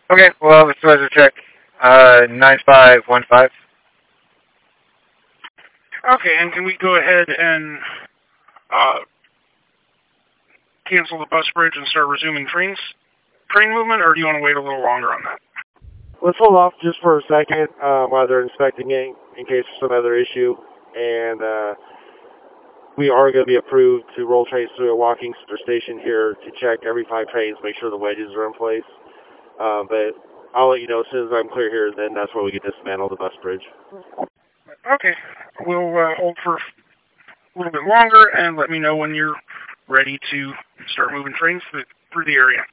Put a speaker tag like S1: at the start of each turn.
S1: Okay, well, this was a check. 9515.
S2: Okay, and can we go ahead and uh, cancel the bus bridge and start resuming train movement, or do you want to wait a little longer on that?
S3: Let's hold off just for a second while they're inspecting it in case there's some other issue. And we are going to be approved to roll trains through a walking station here to check every 5 trains, make sure the wedges are in place. But I'll let you know as soon as I'm clear here, then that's where we can dismantle the bus bridge.
S2: Okay, we'll hold for a little bit longer and let me know when you're ready to start moving trains through the area.